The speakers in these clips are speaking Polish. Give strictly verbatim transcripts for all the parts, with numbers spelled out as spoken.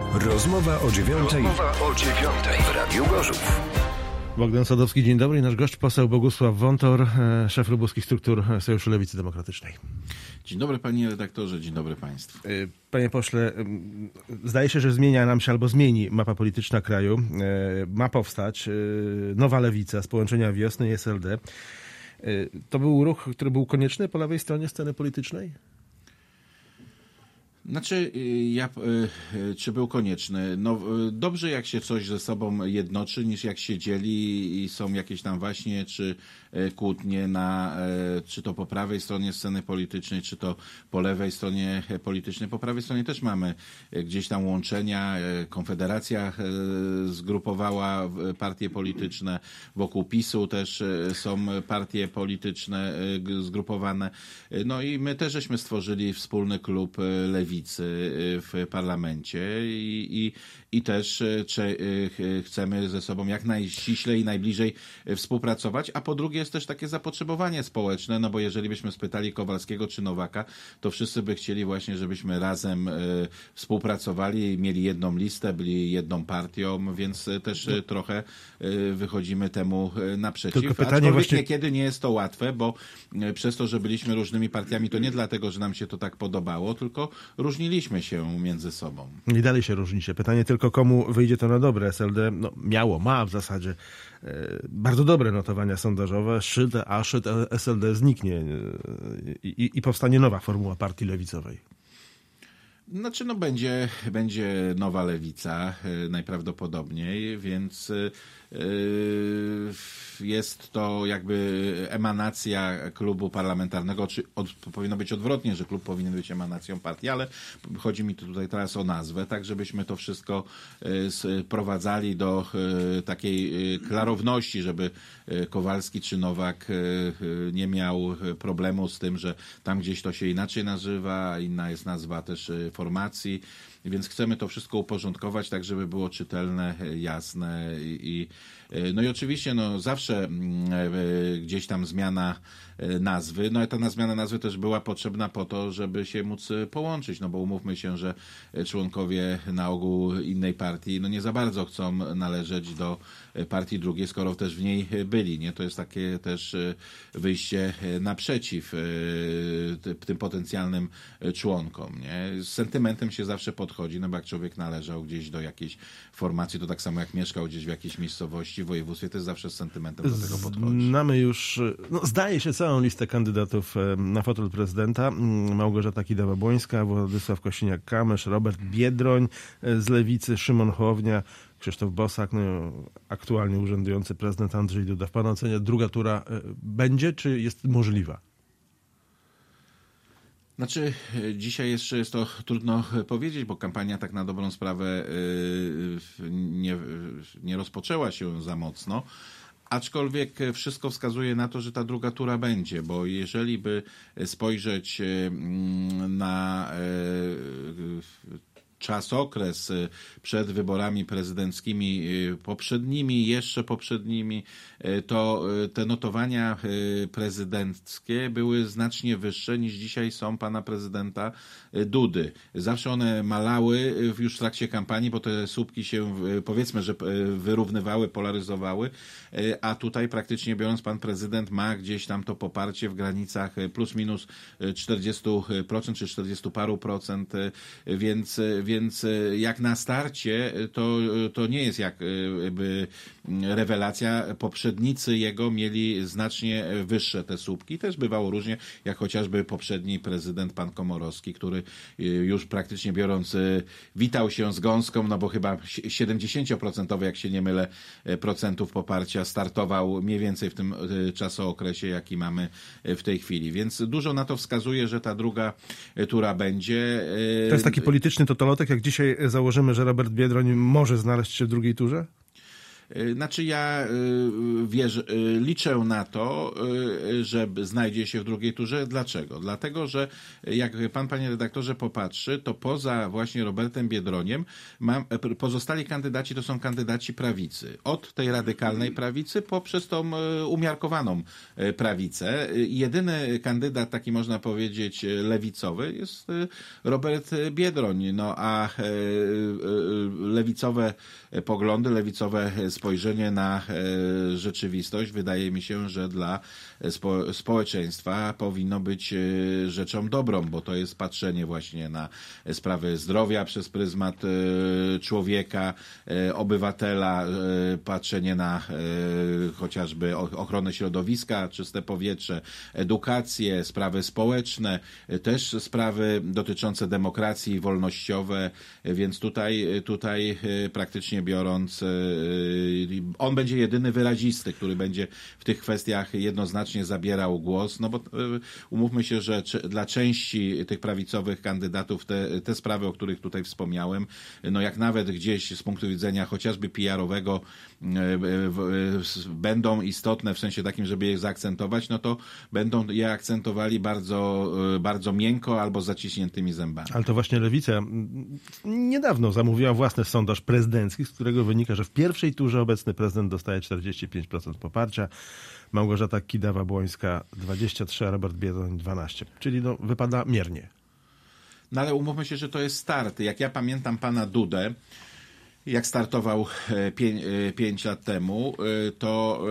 Rozmowa o dziewiątej. Rozmowa o dziewiątej w Radiu Gorzów. Bogdan Sadowski, dzień dobry. Nasz gość, poseł Bogusław Wontor, szef lubuskich struktur Sojuszu Lewicy Demokratycznej. Dzień dobry panie redaktorze, dzień dobry państwu. Panie pośle, zdaje się, że zmienia nam się albo zmieni mapa polityczna kraju. Ma powstać nowa lewica z połączenia Wiosny i S L D. To był ruch, który był konieczny po lewej stronie sceny politycznej? Znaczy, ja, czy był konieczny? No, dobrze jak się coś ze sobą jednoczy, niż jak się dzieli i są jakieś tam właśnie, czy kłótnie na, czy to po prawej stronie sceny politycznej, czy to po lewej stronie politycznej. Po prawej stronie też mamy gdzieś tam łączenia. Konfederacja zgrupowała partie polityczne. Wokół PiSu też są partie polityczne zgrupowane. No i my też żeśmy stworzyli wspólny klub Lewicy w parlamencie i, i, i też cze, chcemy ze sobą jak najściślej i najbliżej współpracować, a po drugie jest też takie zapotrzebowanie społeczne, no bo jeżeli byśmy spytali Kowalskiego czy Nowaka, to wszyscy by chcieli właśnie, żebyśmy razem współpracowali, mieli jedną listę, byli jedną partią, więc też trochę wychodzimy temu naprzeciw. Tylko pytanie Aczkolwiek właśnie... niekiedy nie jest to łatwe, bo przez to, że byliśmy różnymi partiami, to nie dlatego, że nam się to tak podobało, tylko różniliśmy się między sobą. I dalej się różnicie. Pytanie tylko, komu wyjdzie to na dobre. S L D no, miało, ma w zasadzie e, bardzo dobre notowania sondażowe. Szczyt, a szczyt S L D zniknie e, i, i powstanie nowa formuła partii lewicowej. Znaczy, no będzie, będzie nowa lewica e, najprawdopodobniej, więc e, jest to jakby emanacja klubu parlamentarnego, czy od, powinno być odwrotnie, że klub powinien być emanacją partii, ale chodzi mi tutaj teraz o nazwę, tak żebyśmy to wszystko sprowadzali do takiej klarowności, żeby Kowalski czy Nowak nie miał problemu z tym, że tam gdzieś to się inaczej nazywa, inna jest nazwa też formacji, więc chcemy to wszystko uporządkować tak, żeby było czytelne, jasne i no i oczywiście no zawsze gdzieś tam zmiana nazwy, no i ta zmiana nazwy też była potrzebna po to, żeby się móc połączyć, no bo umówmy się, że członkowie na ogół innej partii no nie za bardzo chcą należeć do partii drugiej, skoro też w niej byli, nie? To jest takie też wyjście naprzeciw tym potencjalnym członkom, nie? Z sentymentem się zawsze podchodzi, no bo jak człowiek należał gdzieś do jakiejś formacji, to tak samo jak mieszkał gdzieś w jakiejś miejscowości, w województwie, też zawsze z sentymentem do tego podchodzi. Znamy już, no zdaje się, całą listę kandydatów na fotel prezydenta. Małgorzata Kidawa-Błońska, Władysław Kosiniak-Kamysz, Robert Biedroń z Lewicy, Szymon Hołownia, Krzysztof Bosak, no, aktualnie urzędujący prezydent Andrzej Duda. W pana ocenie druga tura będzie, czy jest możliwa? Znaczy, dzisiaj jeszcze jest to trudno powiedzieć, bo kampania tak na dobrą sprawę nie, nie rozpoczęła się za mocno. Aczkolwiek wszystko wskazuje na to, że ta druga tura będzie, bo jeżeli by spojrzeć na czas, okres przed wyborami prezydenckimi poprzednimi, jeszcze poprzednimi, to te notowania prezydenckie były znacznie wyższe niż dzisiaj są pana prezydenta Dudy. Zawsze one malały już w trakcie kampanii, bo te słupki się powiedzmy, że wyrównywały, polaryzowały, a tutaj praktycznie biorąc pan prezydent ma gdzieś tam to poparcie w granicach plus minus czterdzieści procent czy czterdzieści paru procent, więc Więc jak na starcie to, to nie jest jakby rewelacja. Poprzednicy jego mieli znacznie wyższe te słupki. Też bywało różnie, jak chociażby poprzedni prezydent pan Komorowski, który już praktycznie biorąc witał się z gąską, no bo chyba siedemdziesiąt procent, jak się nie mylę, procentów poparcia startował mniej więcej w tym czasookresie, jaki mamy w tej chwili. Więc dużo na to wskazuje, że ta druga tura będzie. To jest taki polityczny totolotek, jak dzisiaj założymy, że Robert Biedroń może znaleźć się w drugiej turze? Znaczy ja wierzę, liczę na to, że znajdzie się w drugiej turze. Dlaczego? Dlatego, że jak pan, panie redaktorze, popatrzy, to poza właśnie Robertem Biedroniem mam, pozostali kandydaci to są kandydaci prawicy. Od tej radykalnej prawicy poprzez tą umiarkowaną prawicę. Jedyny kandydat, taki można powiedzieć, lewicowy jest Robert Biedroń. No a lewicowe poglądy, lewicowe spojrzenie na rzeczywistość wydaje mi się, że dla spo, społeczeństwa powinno być rzeczą dobrą, bo to jest patrzenie właśnie na sprawy zdrowia przez pryzmat człowieka, obywatela, patrzenie na chociażby ochronę środowiska, czyste powietrze, edukację, sprawy społeczne, też sprawy dotyczące demokracji, wolnościowe, więc tutaj, tutaj praktycznie biorąc on będzie jedyny wyrazisty, który będzie w tych kwestiach jednoznacznie zabierał głos, no bo umówmy się, że dla części tych prawicowych kandydatów te, te sprawy, o których tutaj wspomniałem, no jak nawet gdzieś z punktu widzenia chociażby P R-owego będą istotne w sensie takim, żeby je zaakcentować, no to będą je akcentowali bardzo, bardzo miękko albo z zaciśniętymi zębami. Ale to właśnie Lewica niedawno zamówiła własny sondaż prezydencki, z którego wynika, że w pierwszej turze obecny prezydent dostaje czterdzieści pięć procent poparcia, Małgorzata Kidawa-Błońska dwadzieścia trzy, a Robert Biedroń dwanaście. Czyli no, wypada miernie. No ale umówmy się, że to jest start. Jak ja pamiętam pana Dudę, jak startował pię- pięć lat temu, to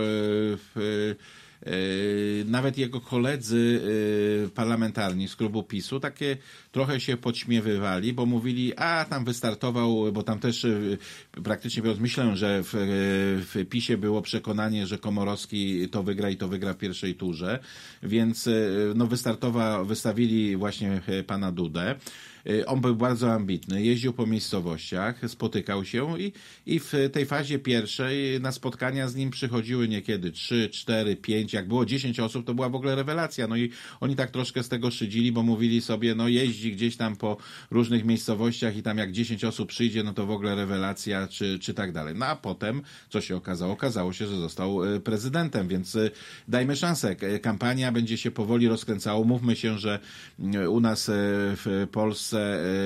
nawet jego koledzy parlamentarni z klubu PiSu takie trochę się podśmiewywali, bo mówili, a tam wystartował, bo tam też praktycznie biorąc, myślę, że w, w PiSie było przekonanie, że Komorowski to wygra i to wygra w pierwszej turze, więc no wystartował, wystawili właśnie pana Dudę. On był bardzo ambitny, jeździł po miejscowościach, spotykał się i, i w tej fazie pierwszej na spotkania z nim przychodziły niekiedy trzy, cztery, pięć, jak było dziesięć osób, to była w ogóle rewelacja. No i oni tak troszkę z tego szydzili, bo mówili sobie, no jeździ gdzieś tam po różnych miejscowościach i tam jak dziesięć osób przyjdzie, no to w ogóle rewelacja, czy, czy tak dalej. No a potem, co się okazało? Okazało się, że został prezydentem, więc dajmy szansę. Kampania będzie się powoli rozkręcała. Mówmy się, że u nas w Polsce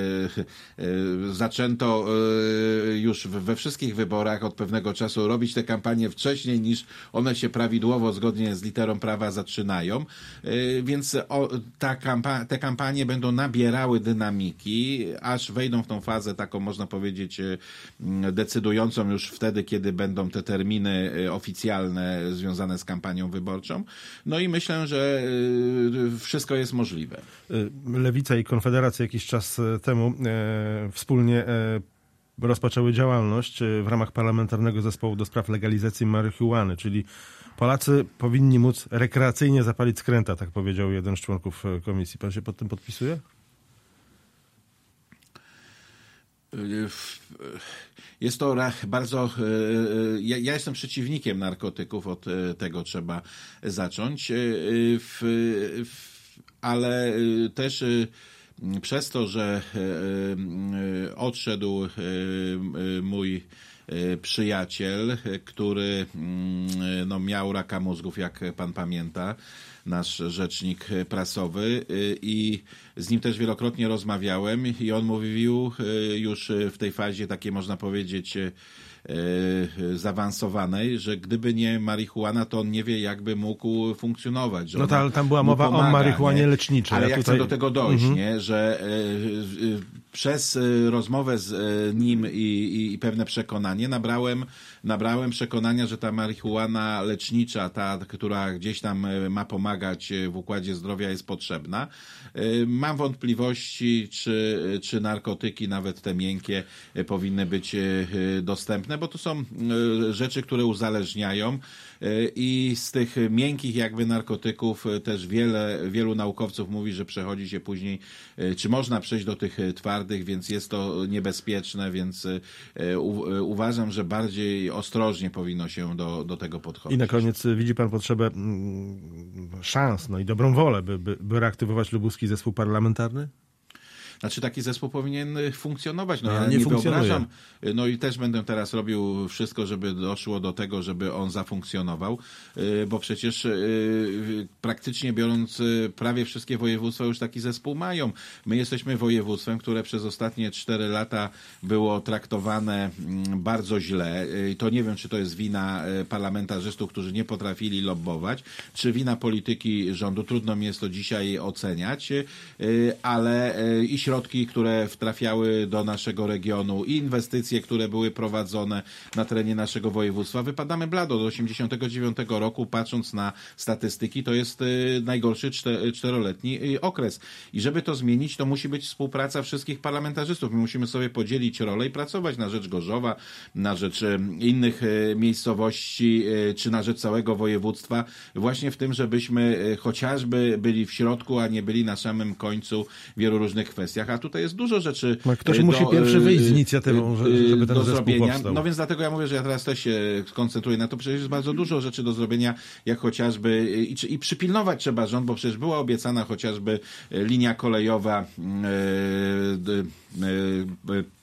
zaczęto już we wszystkich wyborach od pewnego czasu robić te kampanie wcześniej niż one się prawidłowo, zgodnie z literą prawa zaczynają, więc ta kampa- te kampanie będą nabierały dynamiki, aż wejdą w tą fazę taką, można powiedzieć, decydującą już wtedy, kiedy będą te terminy oficjalne związane z kampanią wyborczą. No i myślę, że wszystko jest możliwe. Lewica i Konfederacja jakiś czas temu e, wspólnie e, rozpoczęły działalność w ramach Parlamentarnego Zespołu do spraw legalizacji marihuany, czyli Polacy powinni móc rekreacyjnie zapalić skręta, tak powiedział jeden z członków komisji. Pan się pod tym podpisuje? Jest to bardzo... Ja, ja jestem przeciwnikiem narkotyków, od tego trzeba zacząć, ale też przez to, że odszedł mój przyjaciel, który no, miał raka mózgów, jak pan pamięta, nasz rzecznik prasowy, i z nim też wielokrotnie rozmawiałem i on mówił już w tej fazie takiej, można powiedzieć, zaawansowanej, że gdyby nie marihuana, to on nie wie, jakby mógł funkcjonować. Że no to, ale tam była mowa pomaga, o marihuanie leczniczej. Ale ja tutaj... chcę do tego dojść, mhm. nie? Że y, y, przez rozmowę z y, nim i, i, i pewne przekonanie nabrałem, nabrałem przekonania, że ta marihuana lecznicza, ta, która gdzieś tam ma pomagać w układzie zdrowia, jest potrzebna. Y, mam wątpliwości, czy, czy narkotyki, nawet te miękkie, y, powinny być y, dostępne, bo to są rzeczy, które uzależniają i z tych miękkich jakby narkotyków też wiele, wielu naukowców mówi, że przechodzi się później, czy można przejść do tych twardych, więc jest to niebezpieczne, więc u, uważam, że bardziej ostrożnie powinno się do, do tego podchodzić. I na koniec widzi pan potrzebę szans, no i dobrą wolę, by, by, by reaktywować lubuski zespół parlamentarny? Znaczy taki zespół powinien funkcjonować. No, No, ja nie nie funkcjonuje. wyobrażam, no i też będę teraz robił wszystko, żeby doszło do tego, żeby on zafunkcjonował, bo przecież praktycznie biorąc prawie wszystkie województwa już taki zespół mają. My jesteśmy województwem, które przez ostatnie cztery lata było traktowane bardzo źle. I to nie wiem, czy to jest wina parlamentarzystów, którzy nie potrafili lobbować, czy wina polityki rządu. Trudno mi jest to dzisiaj oceniać, ale i środki, które trafiały do naszego regionu, i inwestycje, które były prowadzone na terenie naszego województwa, wypadamy blado. Do osiemdziesiątego dziewiątego roku, patrząc na statystyki, to jest najgorszy czteroletni okres. I żeby to zmienić, to musi być współpraca wszystkich parlamentarzystów. My musimy sobie podzielić rolę i pracować na rzecz Gorzowa, na rzecz innych miejscowości, czy na rzecz całego województwa, właśnie w tym, żebyśmy chociażby byli w środku, a nie byli na samym końcu w wielu różnych kwestiach. A tutaj jest dużo rzeczy No, ktoś do, musi pierwszy wyjść z inicjatywą, żeby ten do zespół zrobienia. powstał. No więc dlatego ja mówię, że ja teraz też się skoncentruję na to. Przecież jest bardzo dużo rzeczy do zrobienia, jak chociażby i, i przypilnować trzeba rząd, bo przecież była obiecana chociażby linia kolejowa yy, yy, yy,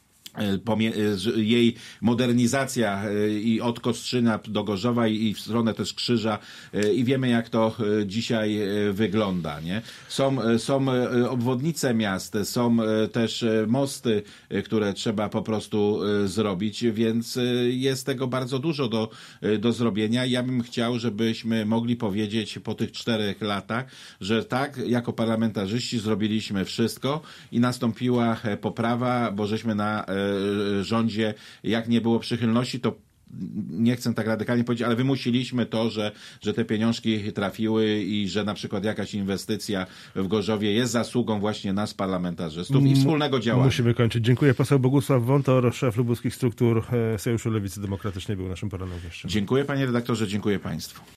jej modernizacja i od Kostrzyna do Gorzowa i w stronę też Krzyża i wiemy, jak to dzisiaj wygląda, nie? Są, są obwodnice miast, są też mosty, które trzeba po prostu zrobić, więc jest tego bardzo dużo do, do zrobienia. Ja bym chciał, żebyśmy mogli powiedzieć po tych czterech latach, że tak, jako parlamentarzyści zrobiliśmy wszystko i nastąpiła poprawa, bo żeśmy na rządzie, jak nie było przychylności, to nie chcę tak radykalnie powiedzieć, ale wymusiliśmy to, że, że te pieniążki trafiły i że na przykład jakaś inwestycja w Gorzowie jest zasługą właśnie nas, parlamentarzystów i wspólnego działania. Musimy kończyć. Dziękuję. Poseł Bogusław Wątor, szef lubuskich struktur Sojuszu Lewicy Demokratycznej, był naszym porannym gościem. Dziękuję, panie redaktorze, dziękuję państwu.